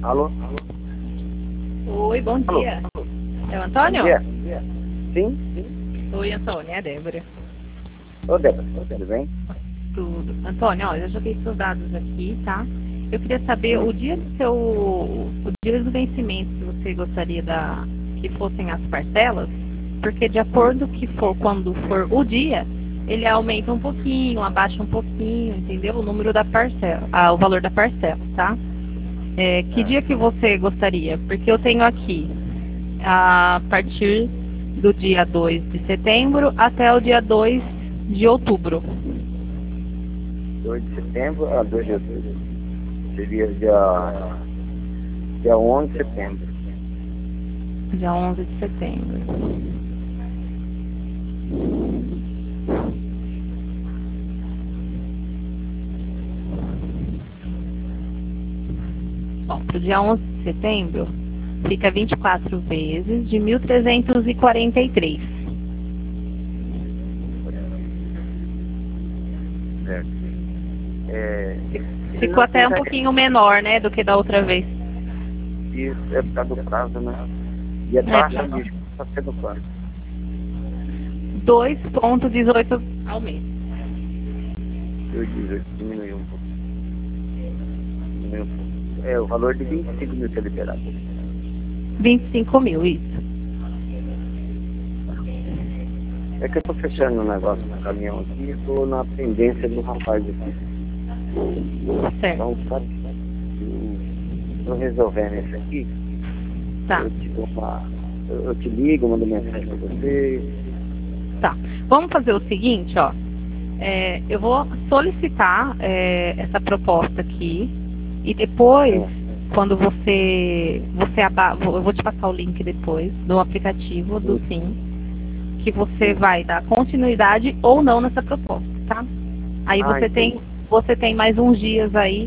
Alô? Oi, bom Alô? dia. É o Antônio? Bom dia. Sim? Oi, Antônio, é a Débora. Ô, Débora, tudo bem? Tudo. Antônio, olha, eu joguei seus dados aqui, tá? Eu queria saber o dia do vencimento que você gostaria que fossem as parcelas, porque de acordo que for, quando for o dia, ele aumenta um pouquinho, abaixa um pouquinho, entendeu? O número da parcela, o valor da parcela, tá? Que dia que você gostaria? Porque eu tenho aqui a partir do dia 2 de setembro até o dia 2 de outubro. 2 de setembro a 2 de outubro. Seria dia 11 de setembro. Dia 11 de setembro. Bom, para o dia 11 de setembro, fica 24 vezes de 1.343. Certo. Ficou até um pouquinho menor, né, do que da outra vez. Isso é por causa do prazo, né? E a taxa de está sendo quanto? 2,18 ao mês. 2,18, diminuiu um pouco. Diminuiu um pouco. O valor de 25 mil que é liberado. 25 mil, isso. É que eu estou fechando um negócio no caminhão aqui e estou na pendência do rapaz aqui. Certo. Então, sabe, estou resolvendo isso aqui. Tá. Eu te ligo, mando mensagem para você. Tá. Vamos fazer o seguinte, ó. Eu vou solicitar essa proposta aqui e depois, quando eu vou te passar o link depois do aplicativo do SIM, que você vai dar continuidade ou não nessa proposta, tá? Aí você tem mais uns dias aí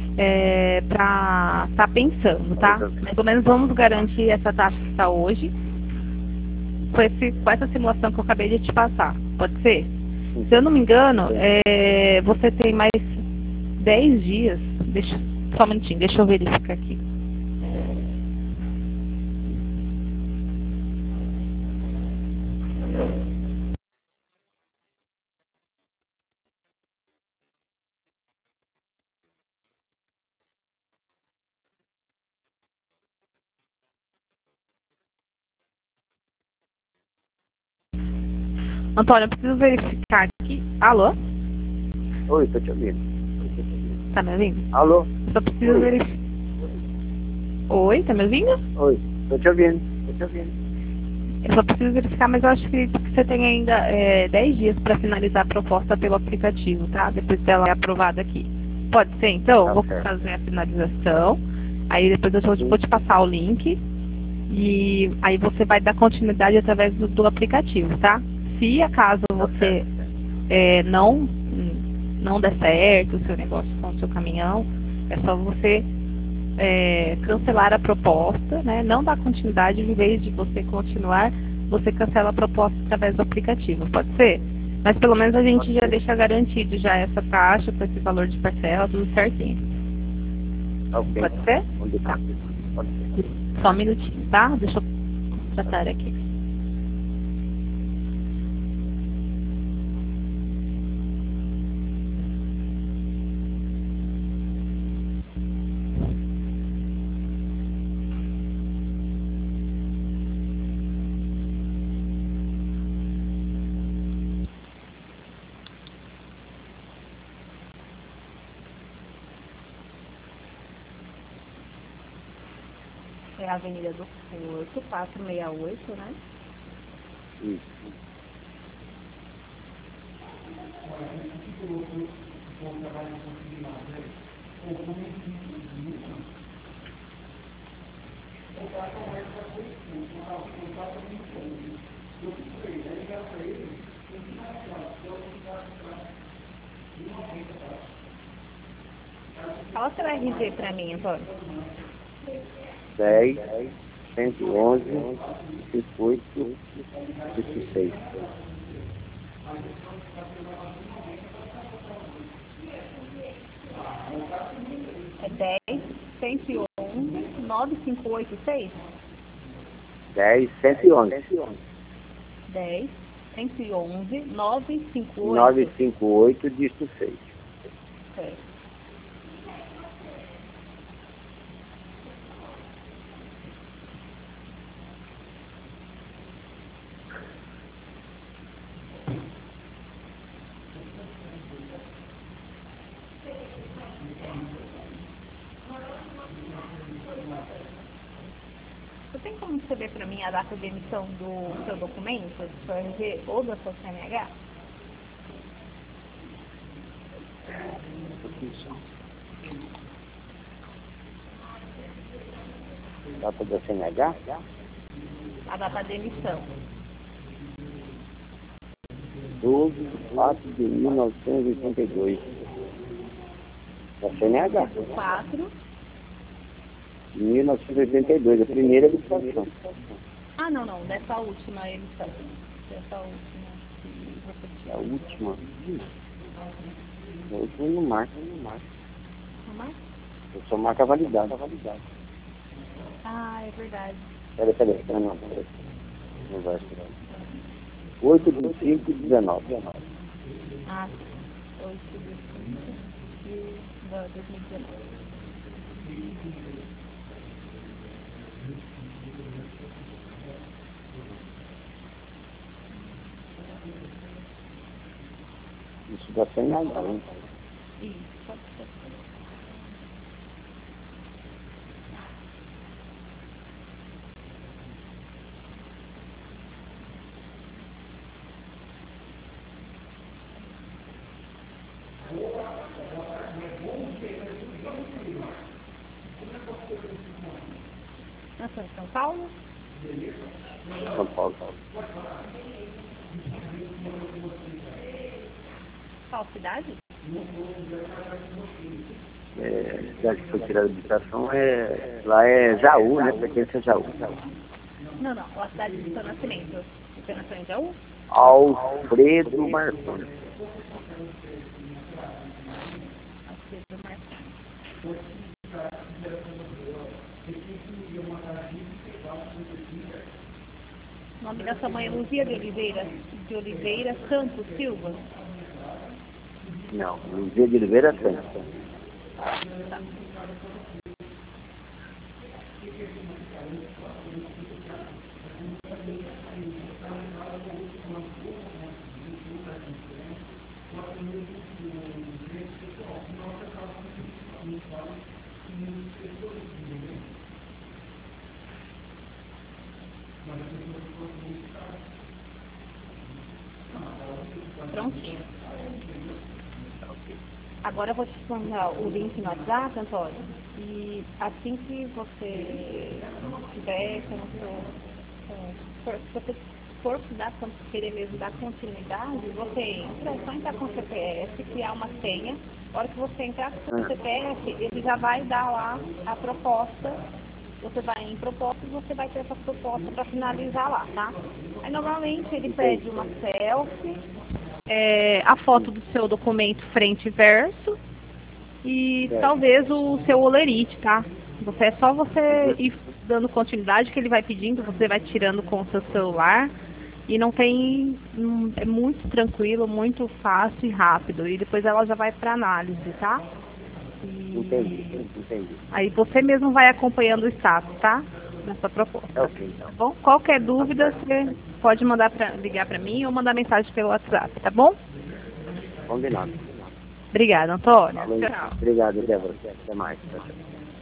para estar pensando, tá? Mais ou menos vamos garantir essa taxa que está hoje com essa simulação que eu acabei de te passar. Pode ser? Se eu não me engano, você tem mais 10 dias. Só um minutinho, deixa eu verificar aqui. Antônio, eu preciso verificar aqui. Alô? Oi, tô te ouvindo. Tá me ouvindo? Alô? Só preciso verificar. Oi, tá me ouvindo? Oi, tô te ouvindo. Eu só preciso verificar, mas eu acho que você tem ainda 10 dias para finalizar a proposta pelo aplicativo, tá? Depois dela é aprovada aqui. Pode ser, então? Vou fazer a finalização. Aí depois eu vou te passar o link. E aí você vai dar continuidade através do aplicativo, tá? Se acaso você não der certo o seu negócio com o seu caminhão, é só você cancelar a proposta, né? Não dar continuidade, em vez de você continuar, você cancela a proposta através do aplicativo, pode ser? Mas pelo menos a gente já deixa garantido já essa taxa, com esse valor de parcela, tudo certinho. Okay. Pode ser? Tá. Pode ser. Só um minutinho, tá? Deixa eu tratar aqui. É a Avenida do Porto, 468, né? Isso. Fala seu RG pra mim, Antônio. 10, 111, 58, 16. É 10, 111, 9586? 10, 111. 10, 111, 958. 958, dígito 6. Certo. Você tem como escrever para mim a data de emissão do seu documento, do seu RG ou da sua CNH? Data da CNH? A data de emissão. 12 de 4 de 1982. Da CNH. 4. De 1982, a primeira habilitação. Ah, não, dessa última emissão. Dessa última que você tinha. A última? A última não marca. Não marca? Eu só marco a validade. Ah, é verdade. Peraí. Não vai esperar. 8 de 5 de 19. Ah, 8 de 5 de 2019. Isso da CNH, hein? Isso, pode ser. Nasceu em São Paulo? São Paulo. Qual cidade? A cidade que foi tirada a habilitação lá é Jaú, né? Pertence a Jaú. Não, a cidade do seu nascimento. Você nasceu em Jaú? Alfredo Martins. Alfredo Martins. O nome da sua mãe é Luzia de Oliveira Santos Silva? Não, Luzia de Oliveira Santos. Tá. Prontinho. Agora eu vou te mandar o link no WhatsApp, Antônio, e assim que você tiver, se você for querer mesmo dar continuidade, você entra, é só entrar com o CPF, criar uma senha. A hora que você entrar com o CPF, ele já vai dar lá a proposta. Você vai em proposta e você vai ter essa proposta para finalizar lá, tá? Aí normalmente ele pede uma selfie, a foto do seu documento frente e verso e talvez o seu olerite, tá? É só você ir dando continuidade que ele vai pedindo, você vai tirando com o seu celular e é muito tranquilo, muito fácil e rápido. E depois ela já vai para análise, tá? Entendi. Aí você mesmo vai acompanhando o status, tá? Nessa proposta. Ok, então. Tá bom? Qualquer dúvida, você pode ligar para mim ou mandar mensagem pelo WhatsApp, tá bom? Combinado. Obrigada, Antônio. Tchau. Obrigado, Débora. Até mais. Tchau.